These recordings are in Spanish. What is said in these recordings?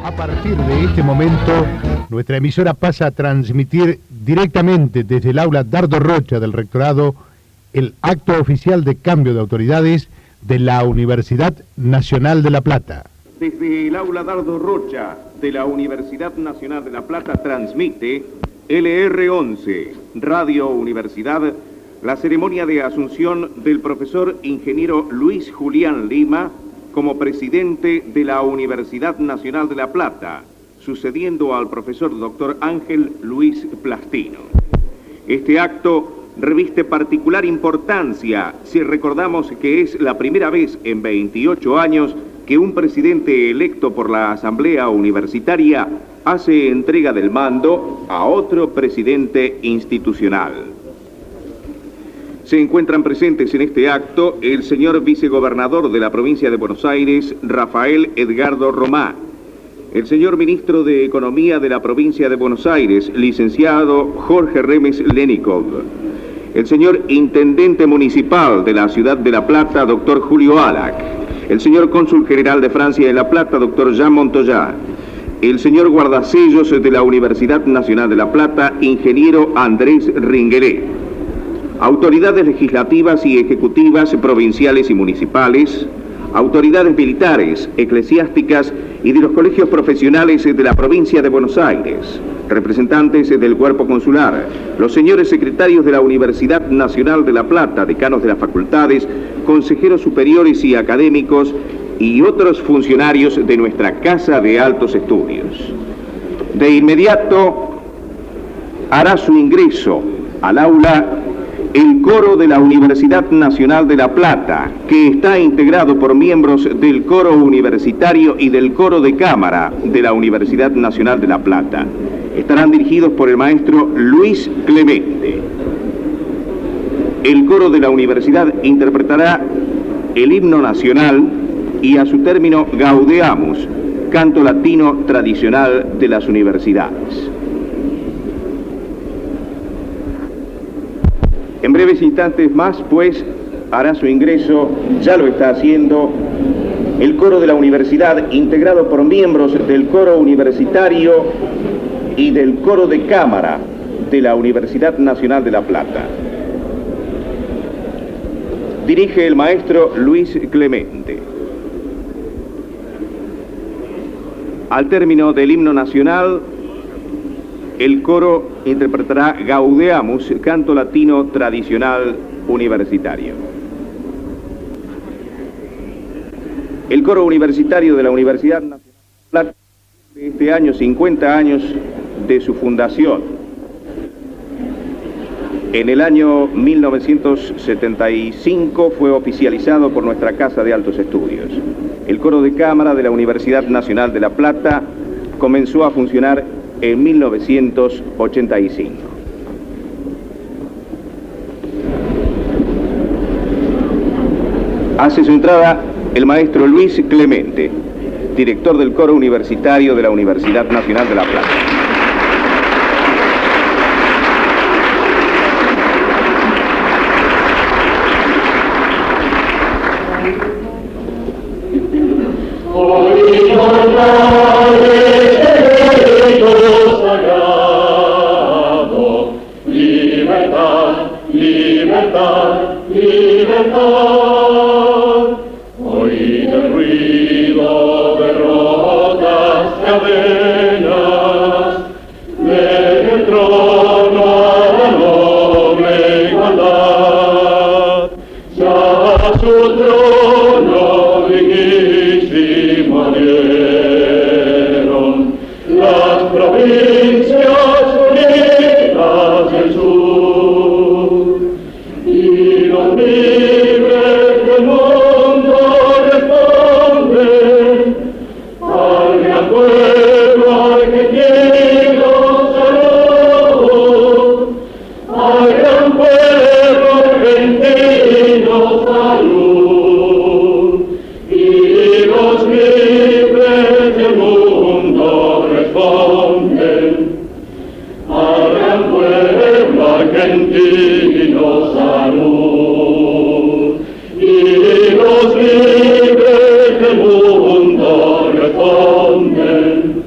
A partir de este momento, nuestra emisora pasa a transmitir directamente desde el aula Dardo Rocha del Rectorado el acto oficial de cambio de autoridades de la Universidad Nacional de La Plata. Desde el aula Dardo Rocha de la Universidad Nacional de La Plata transmite LR11, Radio Universidad, la ceremonia de asunción del profesor ingeniero Luis Julián Lima como presidente de la Universidad Nacional de La Plata, sucediendo al profesor doctor Ángel Luis Plastino. Este acto reviste particular importancia si recordamos que es la primera vez en 28 años que un presidente electo por la Asamblea Universitaria hace entrega del mando a otro presidente institucional. Se encuentran presentes en este acto el señor vicegobernador de la provincia de Buenos Aires, Rafael Edgardo Romá, el señor ministro de Economía de la provincia de Buenos Aires, licenciado Jorge Remes Lenikov, el señor intendente municipal de la ciudad de La Plata, doctor Julio Alac, el señor cónsul general de Francia en La Plata, doctor Jean Montoya, el señor guardasellos de la Universidad Nacional de La Plata, ingeniero Andrés Ringueré, autoridades legislativas y ejecutivas provinciales y municipales, autoridades militares, eclesiásticas y de los colegios profesionales de la provincia de Buenos Aires, representantes del cuerpo consular, los señores secretarios de la Universidad Nacional de La Plata, decanos de las facultades, consejeros superiores y académicos y otros funcionarios de nuestra Casa de Altos Estudios. De inmediato hará su ingreso al aula el coro de la Universidad Nacional de La Plata, que está integrado por miembros del coro universitario y del coro de cámara de la Universidad Nacional de La Plata. Estarán dirigidos por el maestro Luis Clemente. El coro de la universidad interpretará el himno nacional y a su término Gaudeamus, canto latino tradicional de las universidades. En breves instantes más, pues, hará su ingreso, ya lo está haciendo, el coro de la universidad, integrado por miembros del coro universitario y del coro de cámara de la Universidad Nacional de La Plata. Dirige el maestro Luis Clemente. Al término del himno nacional, el coro interpretará Gaudeamus, canto latino tradicional universitario. El coro universitario de la Universidad Nacional de La Plata, este año 50 años de su fundación. En el año 1975 fue oficializado por nuestra Casa de Altos Estudios. El coro de cámara de la Universidad Nacional de La Plata comenzó a funcionar en 1985. Hace su entrada el maestro Luis Clemente, director del coro universitario de la Universidad Nacional de La Plata. del mundo responden.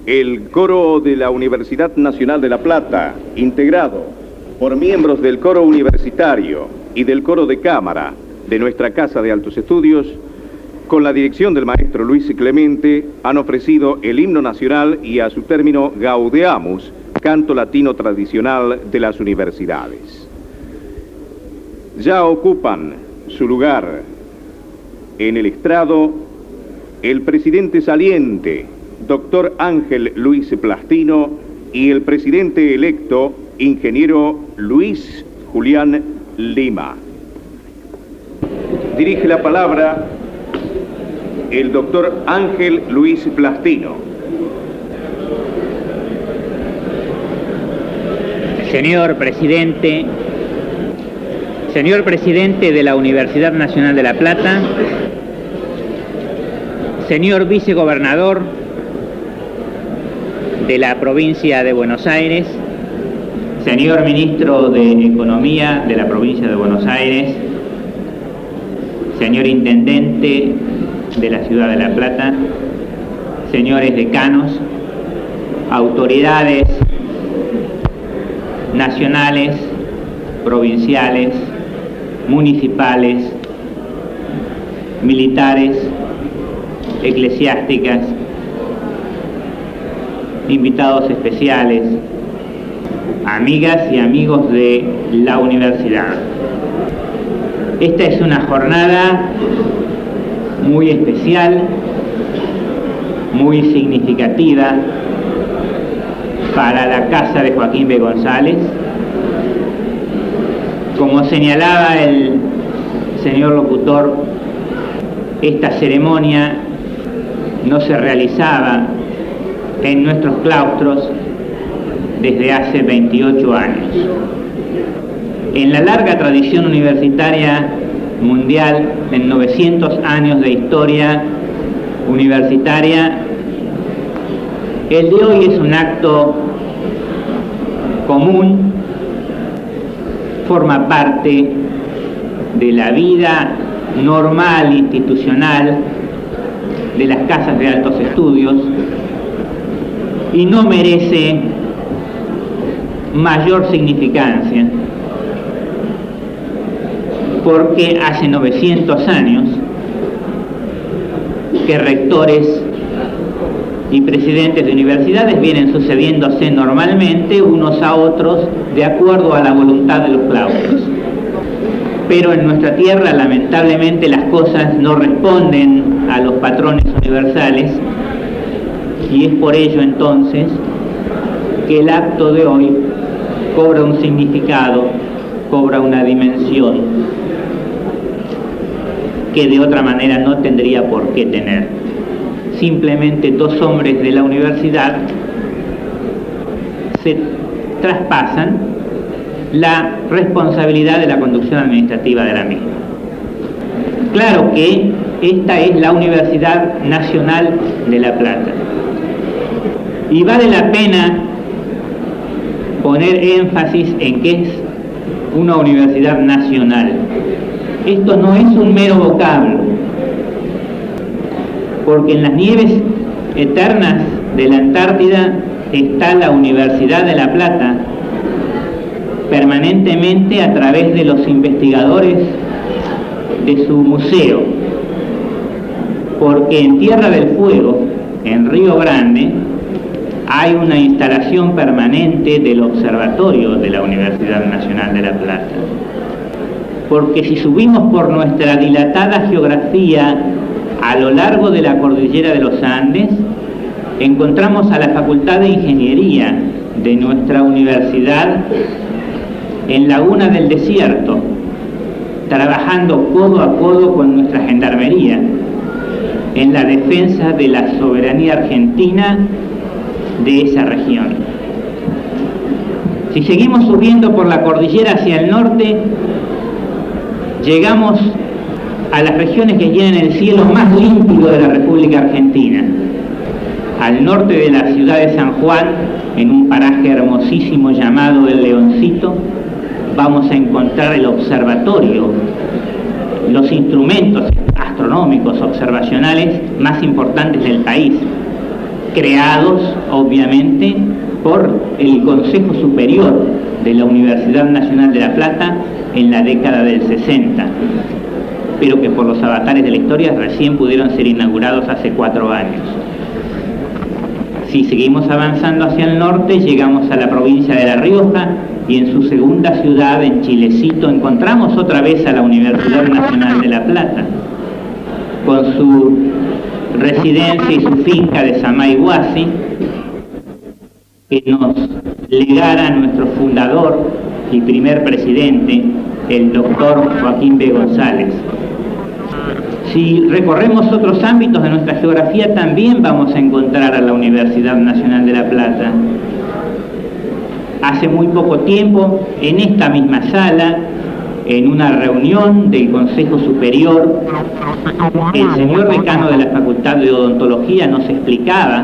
el coro de la Universidad Nacional de La Plata, integrado por miembros del coro universitario y del coro de cámara de nuestra Casa de Altos Estudios, con la dirección del maestro Luis Clemente, han ofrecido el himno nacional y a su término Gaudeamus, canto latino tradicional de las universidades. Ya ocupan su lugar en el estrado el presidente saliente, doctor Ángel Luis Plastino, y el presidente electo, ingeniero Luis Julián Lima. Dirige la palabra el doctor Ángel Luis Plastino. Señor presidente de la Universidad Nacional de La Plata, señor vicegobernador de la provincia de Buenos Aires, señor ministro de Economía de la provincia de Buenos Aires, señor intendente de la ciudad de La Plata, señores decanos, autoridades nacionales, provinciales, municipales, militares, eclesiásticas, invitados especiales, amigas y amigos de la universidad. Esta es una jornada muy especial, muy significativa para la casa de Joaquín B. González. Como señalaba el señor locutor, esta ceremonia no se realizaba en nuestros claustros desde hace 28 años. En la larga tradición universitaria mundial, en 900 años de historia universitaria, el de hoy es un acto común, forma parte de la vida normal, institucional, de las casas de altos estudios, y no merece mayor significancia, porque hace 900 años que rectores y presidentes de universidades vienen sucediéndose normalmente unos a otros de acuerdo a la voluntad de los claustros. Pero en nuestra tierra, lamentablemente, las cosas no responden a los patrones universales, y es por ello entonces que el acto de hoy cobra un significado, cobra una dimensión que de otra manera no tendría por qué tener. Simplemente dos hombres de la universidad se traspasan la responsabilidad de la conducción administrativa de la misma. Claro que esta es la Universidad Nacional de La Plata, y vale la pena poner énfasis en que es una universidad nacional. Esto no es un mero vocablo, porque en las nieves eternas de la Antártida está la Universidad de La Plata, permanentemente a través de los investigadores de su museo, porque en Tierra del Fuego, en Río Grande, hay una instalación permanente del observatorio de la Universidad Nacional de La Plata. Porque si subimos por nuestra dilatada geografía a lo largo de la cordillera de los Andes, encontramos a la Facultad de Ingeniería de nuestra universidad en Laguna del Desierto, trabajando codo a codo con nuestra gendarmería en la defensa de la soberanía argentina de esa región. Si seguimos subiendo por la cordillera hacia el norte, llegamos a las regiones que tienen el cielo más límpido de la República Argentina. Al norte de la ciudad de San Juan, en un paraje hermosísimo llamado El Leoncito, vamos a encontrar el observatorio, los instrumentos astronómicos observacionales más importantes del país. creados obviamente por el Consejo Superior de la Universidad Nacional de La Plata en la década del 60, pero que por los avatares de la historia recién pudieron ser inaugurados hace 4 años. Si seguimos avanzando hacia el norte, llegamos a la provincia de La Rioja y en su segunda ciudad, en Chilecito, encontramos otra vez a la Universidad Nacional de La Plata, con su residencia y su finca de Samayhuasi, que nos legara nuestro fundador y primer presidente, el doctor Joaquín B. González. Si recorremos otros ámbitos de nuestra geografía, también vamos a encontrar a la Universidad Nacional de La Plata. Hace muy poco tiempo, en esta misma sala, en una reunión del Consejo Superior, el señor decano de la Facultad de Odontología nos explicaba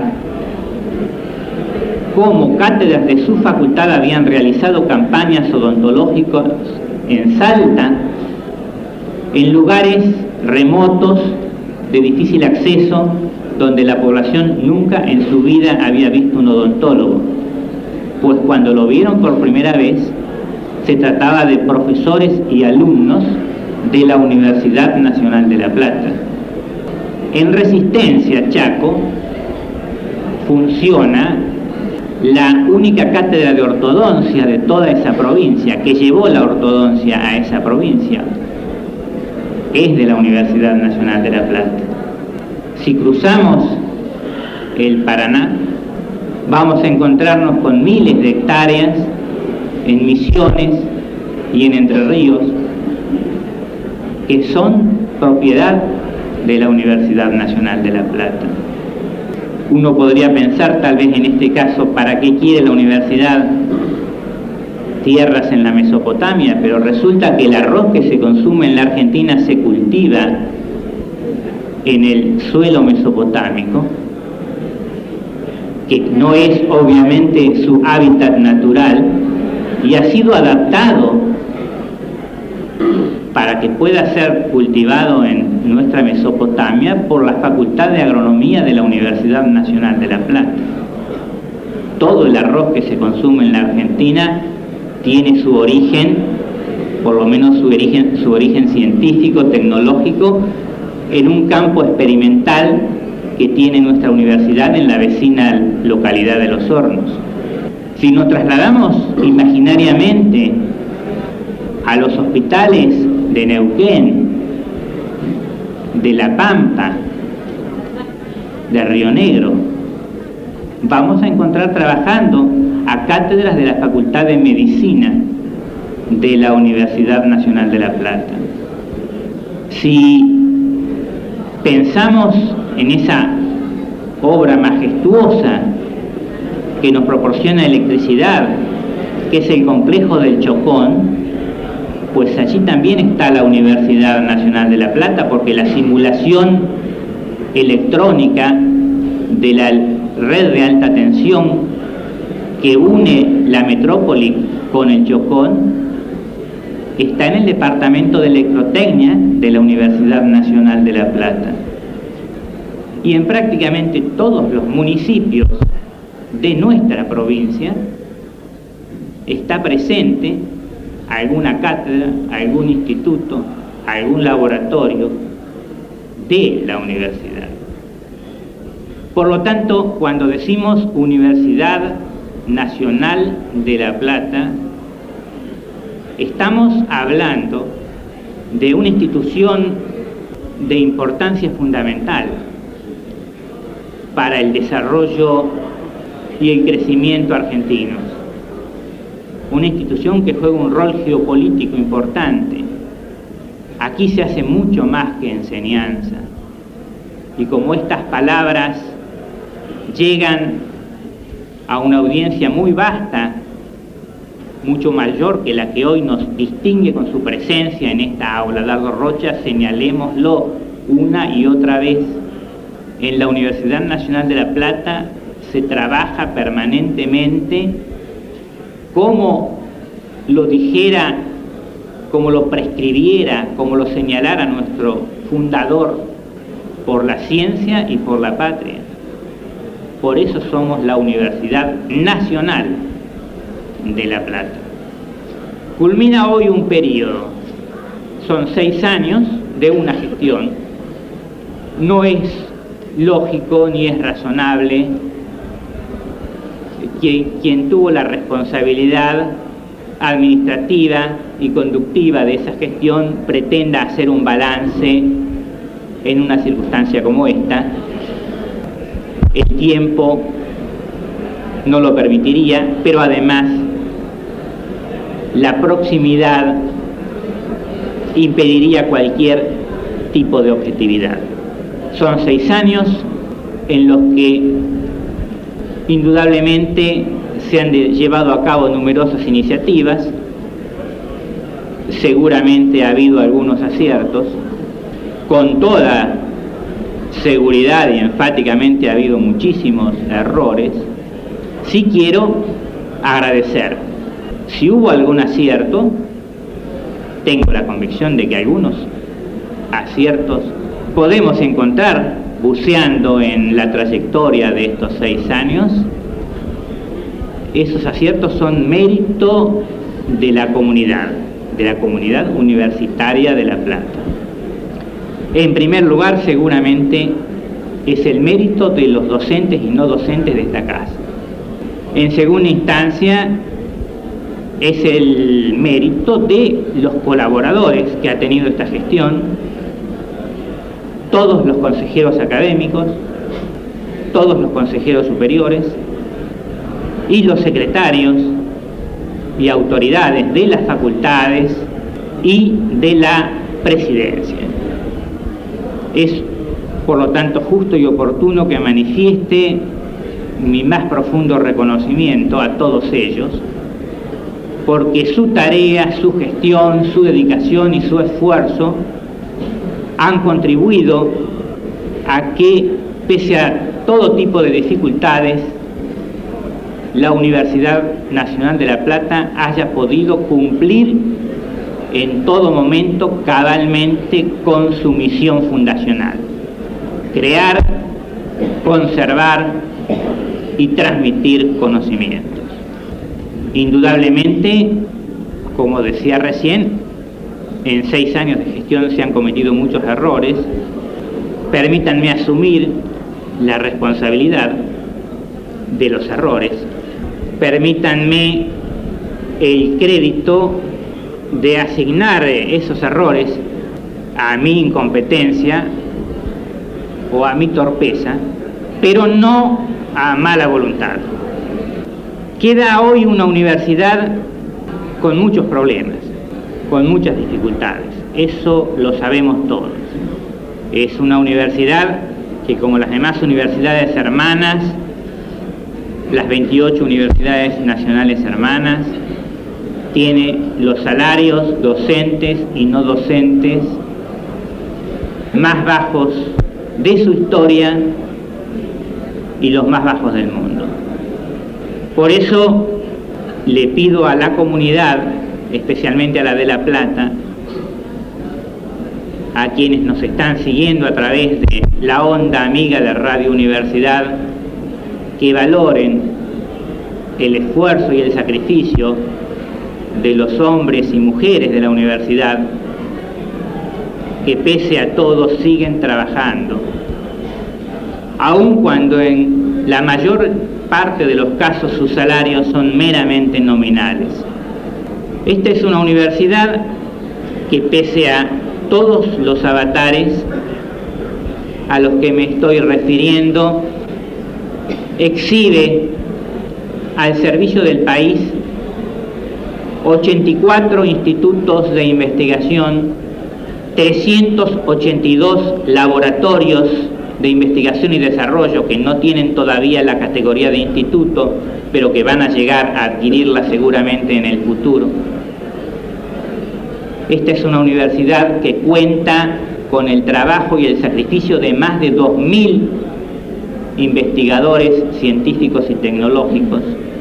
cómo cátedras de su facultad habían realizado campañas odontológicas en Salta, en lugares remotos, de difícil acceso, donde la población nunca en su vida había visto un odontólogo. Pues cuando lo vieron por primera vez, se trataba de profesores y alumnos de la Universidad Nacional de La Plata. En Resistencia, Chaco, funciona la única cátedra de ortodoncia de toda esa provincia, que llevó la ortodoncia a esa provincia. Es de la Universidad Nacional de La Plata. Si cruzamos el Paraná, vamos a encontrarnos con miles de hectáreas en Misiones y en Entre Ríos, que son propiedad de la Universidad Nacional de La Plata. Uno podría pensar, tal vez en este caso, ¿para qué quiere la universidad tierras en la Mesopotamia? Pero resulta que el arroz que se consume en la Argentina se cultiva en el suelo mesopotámico, que no es obviamente su hábitat natural, y ha sido adaptado para que pueda ser cultivado en nuestra Mesopotamia por la Facultad de Agronomía de la Universidad Nacional de La Plata. Todo el arroz que se consume en la Argentina tiene su origen, por lo menos su origen científico, tecnológico, en un campo experimental que tiene nuestra universidad en la vecina localidad de Los Hornos. Si nos trasladamos imaginariamente a los hospitales de Neuquén, de La Pampa, de Río Negro, vamos a encontrar trabajando a cátedras de la Facultad de Medicina de la Universidad Nacional de La Plata. Si pensamos en esa obra majestuosa que nos proporciona electricidad, que es el complejo del Chocón, pues allí también está la Universidad Nacional de La Plata, porque la simulación electrónica de la red de alta tensión que une la metrópoli con el Chocón está en el Departamento de Electrotecnia de la Universidad Nacional de La Plata. Y en prácticamente todos los municipios de nuestra provincia está presente alguna cátedra, algún instituto, algún laboratorio de la universidad. Por lo tanto, cuando decimos Universidad Nacional de La Plata, estamos hablando de una institución de importancia fundamental para el desarrollo y el crecimiento argentinos. Una institución que juega un rol geopolítico importante. Aquí se hace mucho más que enseñanza. Y como estas palabras llegan a una audiencia muy vasta, mucho mayor que la que hoy nos distingue con su presencia en esta aula, Dardo Rocha, señalémoslo una y otra vez. En la Universidad Nacional de La Plata se trabaja permanentemente, como lo dijera, como lo prescribiera, como lo señalara nuestro fundador, por la ciencia y por la patria. Por eso somos la Universidad Nacional de La Plata. Culmina hoy un periodo, son 6 años de una gestión. No es lógico ni es razonable que quien tuvo la responsabilidad administrativa y conductiva de esa gestión pretenda hacer un balance en una circunstancia como esta. El tiempo no lo permitiría, pero además la proximidad impediría cualquier tipo de objetividad. Son 6 años en los que indudablemente se han llevado a cabo numerosas iniciativas, seguramente ha habido algunos aciertos, con toda seguridad y enfáticamente ha habido muchísimos errores. Sí quiero agradecer. Si hubo algún acierto, tengo la convicción de que algunos aciertos podemos encontrar buceando en la trayectoria de estos 6 años. Esos aciertos son mérito de la comunidad universitaria de La Plata. En primer lugar, seguramente, es el mérito de los docentes y no docentes de esta casa. En segunda instancia, es el mérito de los colaboradores que ha tenido esta gestión, todos los consejeros académicos, todos los consejeros superiores y los secretarios y autoridades de las facultades y de la presidencia. Es, por lo tanto, justo y oportuno que manifieste mi más profundo reconocimiento a todos ellos, porque su tarea, su gestión, su dedicación y su esfuerzo han contribuido a que, pese a todo tipo de dificultades, la Universidad Nacional de La Plata haya podido cumplir en todo momento cabalmente con su misión fundacional: crear, conservar y transmitir conocimientos. Indudablemente, como decía recién, en 6 años de gestión se han cometido muchos errores. Permítanme asumir la responsabilidad de los errores. Permítanme el crédito de asignar esos errores a mi incompetencia o a mi torpeza, pero no a mala voluntad. Queda hoy una universidad con muchos problemas, con muchas dificultades. Eso lo sabemos todos. Es una universidad que, como las demás universidades hermanas, las 28 universidades nacionales hermanas, tiene los salarios docentes y no docentes más bajos de su historia y los más bajos del mundo. Por eso le pido a la comunidad, especialmente a la de La Plata, a quienes nos están siguiendo a través de la onda amiga de Radio Universidad, que valoren el esfuerzo y el sacrificio de los hombres y mujeres de la universidad, que pese a todo siguen trabajando, aun cuando en la mayor parte de los casos sus salarios son meramente nominales. Esta es una universidad que, pese a todos los avatares a los que me estoy refiriendo, exhibe al servicio del país 84 institutos de investigación, 382 laboratorios de investigación y desarrollo que no tienen todavía la categoría de instituto, pero que van a llegar a adquirirla seguramente en el futuro. Esta es una universidad que cuenta con el trabajo y el sacrificio de más de 2.000 investigadores científicos y tecnológicos.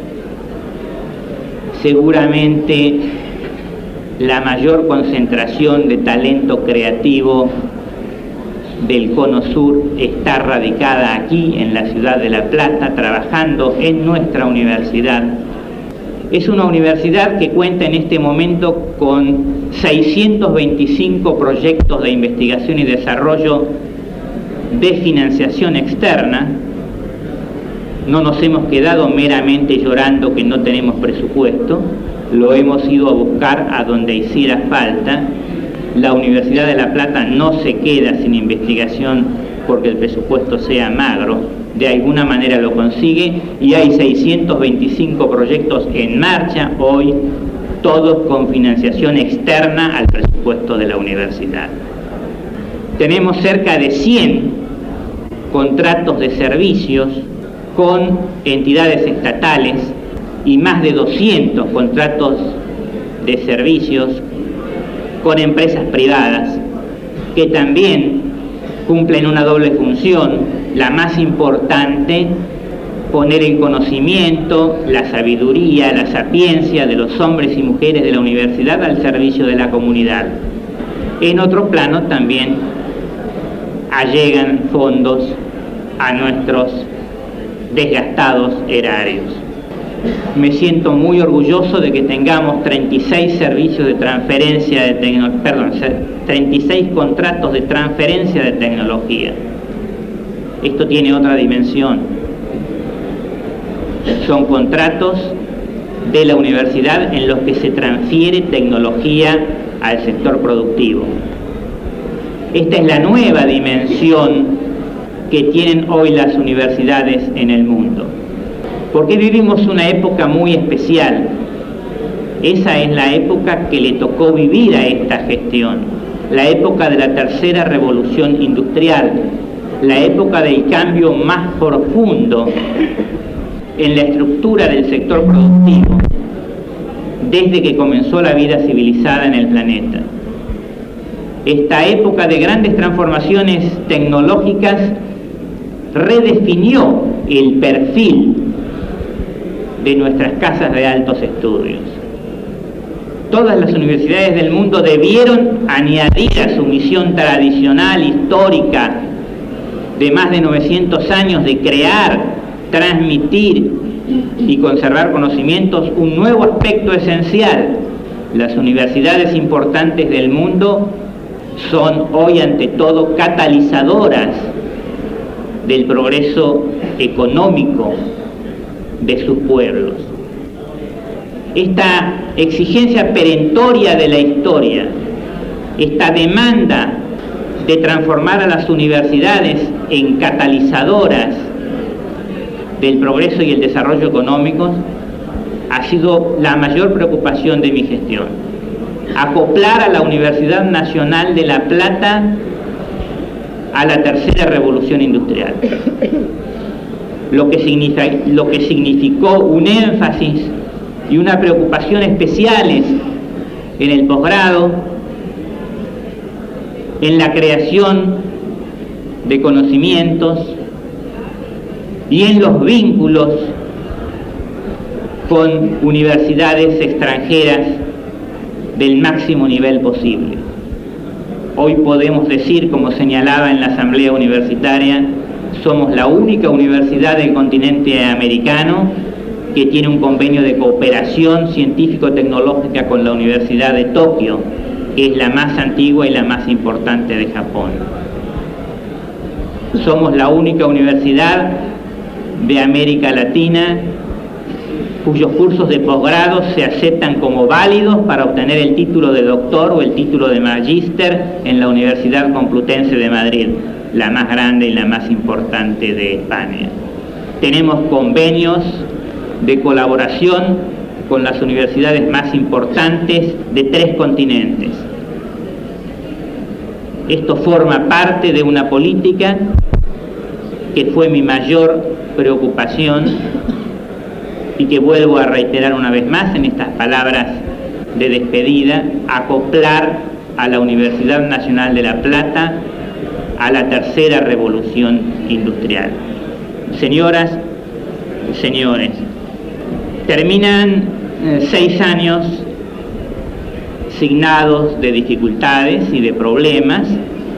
Seguramente la mayor concentración de talento creativo del Cono Sur está radicada aquí en la ciudad de La Plata, trabajando en nuestra universidad. Es una universidad que cuenta en este momento con 625 proyectos de investigación y desarrollo de financiación externa. No nos hemos quedado meramente llorando que no tenemos presupuesto, lo hemos ido a buscar a donde hiciera falta. La Universidad de La Plata no se queda sin investigación porque el presupuesto sea magro, de alguna manera lo consigue, y hay 625 proyectos en marcha hoy, todos con financiación externa al presupuesto de la universidad. Tenemos cerca de 100 contratos de servicios con entidades estatales y más de 200 contratos de servicios con empresas privadas que también cumplen una doble función. La más importante, poner el conocimiento, la sabiduría, la sapiencia de los hombres y mujeres de la universidad al servicio de la comunidad. En otro plano también allegan fondos a nuestros desgastados erarios. Me siento muy orgulloso de que tengamos 36 servicios de transferencia de 36 contratos de transferencia de tecnología. Esto tiene otra dimensión. Son contratos de la universidad en los que se transfiere tecnología al sector productivo. Esta es la nueva dimensión que tienen hoy las universidades en el mundo. Porque vivimos una época muy especial. Esa es la época que le tocó vivir a esta gestión, la época de la tercera revolución industrial, la época del cambio más profundo en la estructura del sector productivo desde que comenzó la vida civilizada en el planeta. Esta época de grandes transformaciones tecnológicas redefinió el perfil de nuestras casas de altos estudios. Todas las universidades del mundo debieron añadir a su misión tradicional, histórica, de más de 900 años de crear, transmitir y conservar conocimientos, un nuevo aspecto esencial. Las universidades importantes del mundo son hoy ante todo catalizadoras del progreso económico de sus pueblos. Esta exigencia perentoria de la historia, esta demanda de transformar a las universidades en catalizadoras del progreso y el desarrollo económicos, ha sido la mayor preocupación de mi gestión. Acoplar a la Universidad Nacional de La Plata a la tercera revolución industrial. Lo que significó un énfasis y una preocupación especiales en el posgrado, en la creación de conocimientos y en los vínculos con universidades extranjeras del máximo nivel posible. Hoy podemos decir, como señalaba en la Asamblea Universitaria, somos la única universidad del continente americano que tiene un convenio de cooperación científico-tecnológica con la Universidad de Tokio, que es la más antigua y la más importante de Japón. Somos la única universidad de América Latina cuyos cursos de posgrado se aceptan como válidos para obtener el título de doctor o el título de magíster en la Universidad Complutense de Madrid, la más grande y la más importante de España. Tenemos convenios de colaboración con las universidades más importantes de 3 continentes. Esto forma parte de una política que fue mi mayor preocupación y que vuelvo a reiterar una vez más en estas palabras de despedida: acoplar a la Universidad Nacional de La Plata a la tercera revolución industrial. Señoras y señores, terminan 6 años signados de dificultades y de problemas,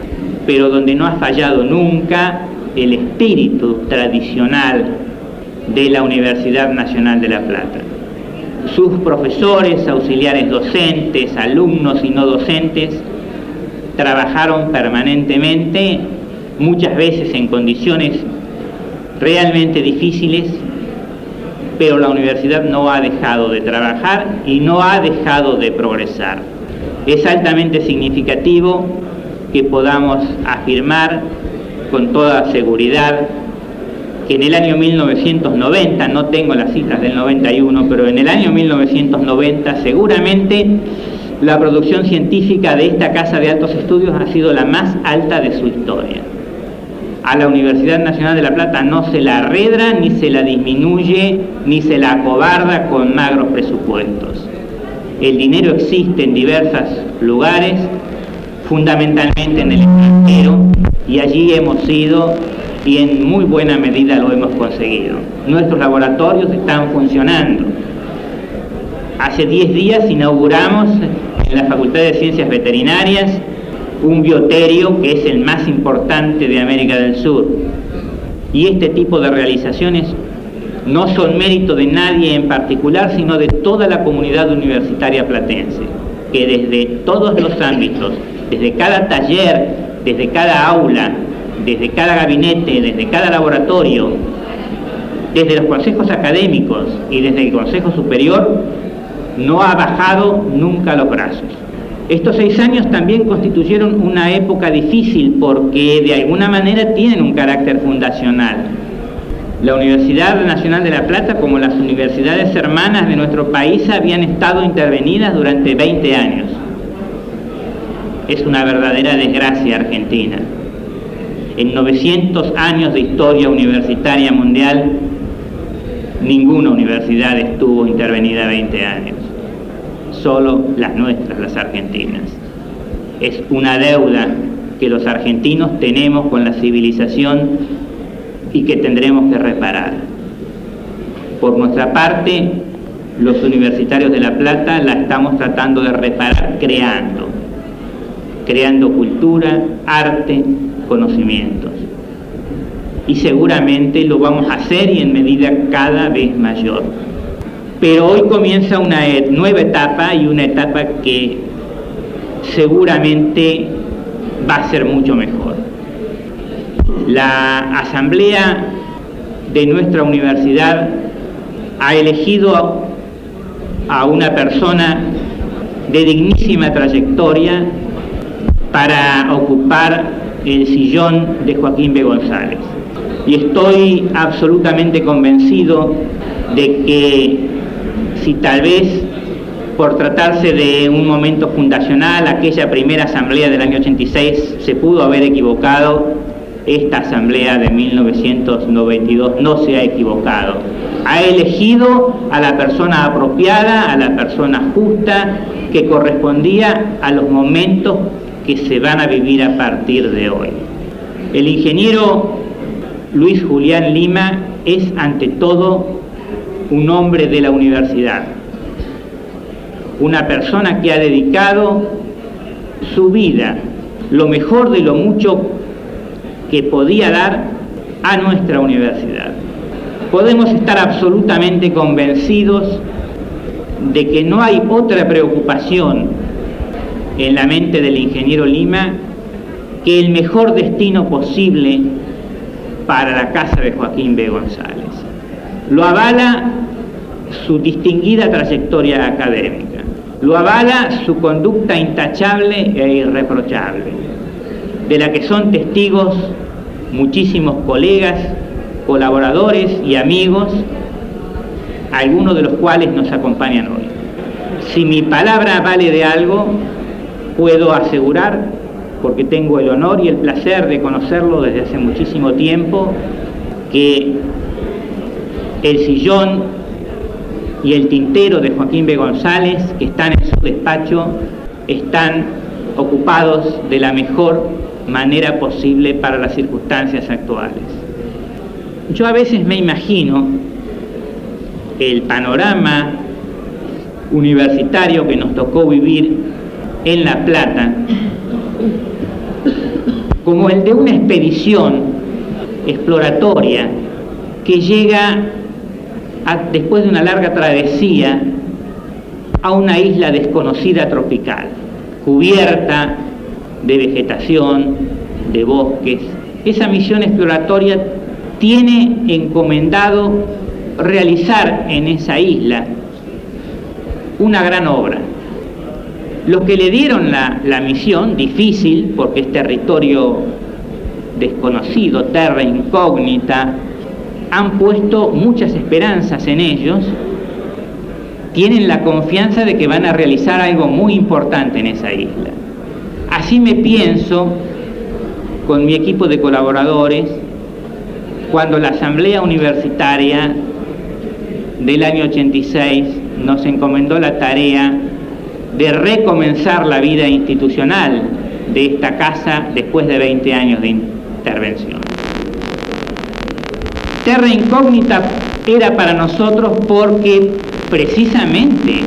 pero donde no ha fallado nunca el espíritu tradicional de la Universidad Nacional de La Plata. Sus profesores, auxiliares docentes, alumnos y no docentes trabajaron permanentemente, muchas veces en condiciones realmente difíciles, pero la universidad no ha dejado de trabajar y no ha dejado de progresar. Es altamente significativo que podamos afirmar con toda seguridad que en el año 1990, no tengo las cifras del 91, pero en el año 1990 seguramente la producción científica de esta Casa de Altos Estudios ha sido la más alta de su historia. A la Universidad Nacional de La Plata no se la arredra, ni se la disminuye, ni se la acobarda con magros presupuestos. El dinero existe en diversos lugares, fundamentalmente en el extranjero, y allí hemos ido y en muy buena medida lo hemos conseguido. Nuestros laboratorios están funcionando. Hace 10 días inauguramos en la Facultad de Ciencias Veterinarias un bioterio que es el más importante de América del Sur. Y este tipo de realizaciones no son mérito de nadie en particular, sino de toda la comunidad universitaria platense, que desde todos los ámbitos, desde cada taller, desde cada aula, desde cada gabinete, desde cada laboratorio, desde los consejos académicos y desde el Consejo Superior, no ha bajado nunca los brazos. Estos 6 años también constituyeron una época difícil porque de alguna manera tienen un carácter fundacional. La Universidad Nacional de La Plata, como las universidades hermanas de nuestro país, habían estado intervenidas durante 20 años. Es una verdadera desgracia argentina. En 900 años de historia universitaria mundial, ninguna universidad estuvo intervenida 20 años. Solo las nuestras, las argentinas. Es una deuda que los argentinos tenemos con la civilización y que tendremos que reparar. Por nuestra parte, los universitarios de La Plata la estamos tratando de reparar creando cultura, arte, conocimientos. Y seguramente lo vamos a hacer y en medida cada vez mayor. Pero hoy comienza una nueva etapa y una etapa que seguramente va a ser mucho mejor. La asamblea de nuestra universidad ha elegido a una persona de dignísima trayectoria para ocupar el sillón de Joaquín B. González. Y estoy absolutamente convencido de que si tal vez por tratarse de un momento fundacional, aquella primera asamblea del año 86 se pudo haber equivocado, esta asamblea de 1992 no se ha equivocado. Ha elegido a la persona apropiada, a la persona justa, que correspondía a los momentos que se van a vivir a partir de hoy. El ingeniero Luis Julián Lima es ante todo un hombre de la universidad, una persona que ha dedicado su vida, lo mejor de lo mucho que podía dar a nuestra universidad. Podemos estar absolutamente convencidos de que no hay otra preocupación en la mente del ingeniero Lima que el mejor destino posible para la casa de Joaquín B. González. Lo avala su distinguida trayectoria académica, lo avala su conducta intachable e irreprochable, de la que son testigos muchísimos colegas, colaboradores y amigos, algunos de los cuales nos acompañan hoy. Si mi palabra vale de algo, puedo asegurar, porque tengo el honor y el placer de conocerlo desde hace muchísimo tiempo, que el sillón y el tintero de Joaquín B. González, que están en su despacho, están ocupados de la mejor manera posible para las circunstancias actuales. Yo a veces me imagino el panorama universitario que nos tocó vivir en La Plata como el de una expedición exploratoria que llega después de una larga travesía a una isla desconocida tropical, cubierta de vegetación, de bosques. Esa misión exploratoria tiene encomendado realizar en esa isla una gran obra. Los que le dieron la misión, difícil, porque es territorio desconocido, terra incógnita, han puesto muchas esperanzas en ellos, tienen la confianza de que van a realizar algo muy importante en esa isla. Así me pienso con mi equipo de colaboradores cuando la Asamblea Universitaria del año 86 nos encomendó la tarea de recomenzar la vida institucional de esta casa después de 20 años de intervención. Terra incógnita era para nosotros porque precisamente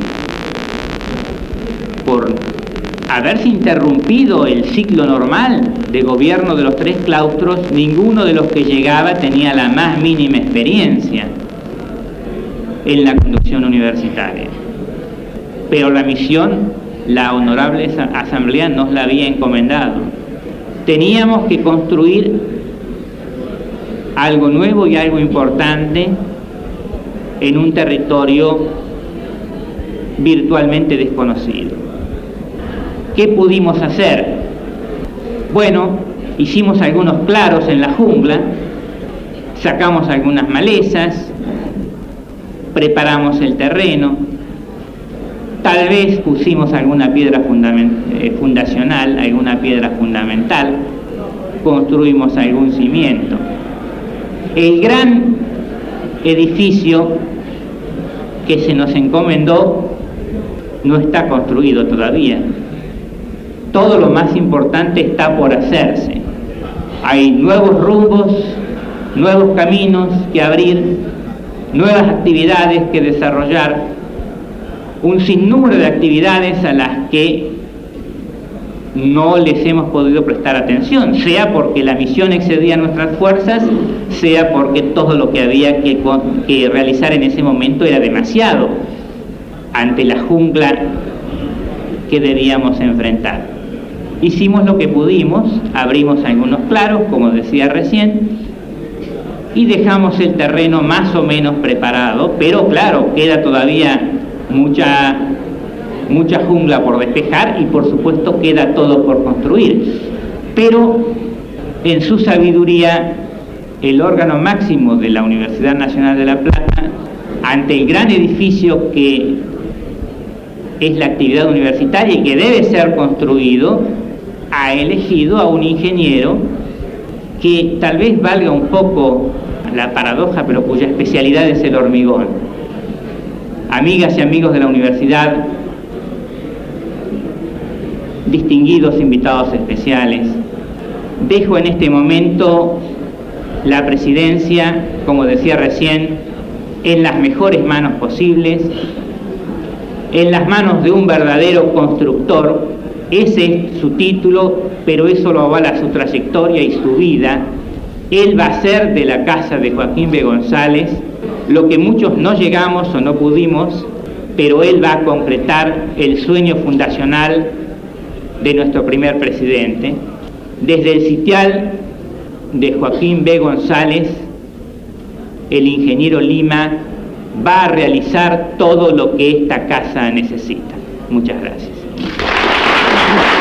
por haberse interrumpido el ciclo normal de gobierno de los 3 claustros, ninguno de los que llegaba tenía la más mínima experiencia en la conducción universitaria. Pero la misión, la honorable asamblea nos la había encomendado. Teníamos que construir algo nuevo y algo importante en un territorio virtualmente desconocido. ¿Qué pudimos hacer? Bueno, hicimos algunos claros en la jungla, sacamos algunas malezas, preparamos el terreno, tal vez pusimos alguna piedra fundacional, alguna piedra fundamental, construimos algún cimiento. El gran edificio que se nos encomendó no está construido todavía. Todo lo más importante está por hacerse. Hay nuevos rumbos, nuevos caminos que abrir, nuevas actividades que desarrollar, un sinnúmero de actividades a las que no les hemos podido prestar atención, sea porque la misión excedía nuestras fuerzas, sea porque todo lo que había que realizar en ese momento era demasiado ante la jungla que debíamos enfrentar. Hicimos lo que pudimos, abrimos algunos claros, como decía recién, y dejamos el terreno más o menos preparado, pero claro, queda todavía mucha jungla por despejar y por supuesto queda todo por construir. Pero en su sabiduría, el órgano máximo de la Universidad Nacional de La Plata, ante el gran edificio que es la actividad universitaria y que debe ser construido, ha elegido a un ingeniero que tal vez valga un poco la paradoja, pero cuya especialidad es el hormigón. Amigas y amigos de la universidad, distinguidos invitados especiales, dejo en este momento la presidencia, como decía recién, en las mejores manos posibles, en las manos de un verdadero constructor. Ese es su título, pero eso lo avala su trayectoria y su vida. Él va a ser de la casa de Joaquín B. González lo que muchos no llegamos o no pudimos, pero él va a concretar el sueño fundacional de nuestro primer presidente. Desde el sitial de Joaquín B. González, el ingeniero Lima va a realizar todo lo que esta casa necesita. Muchas gracias.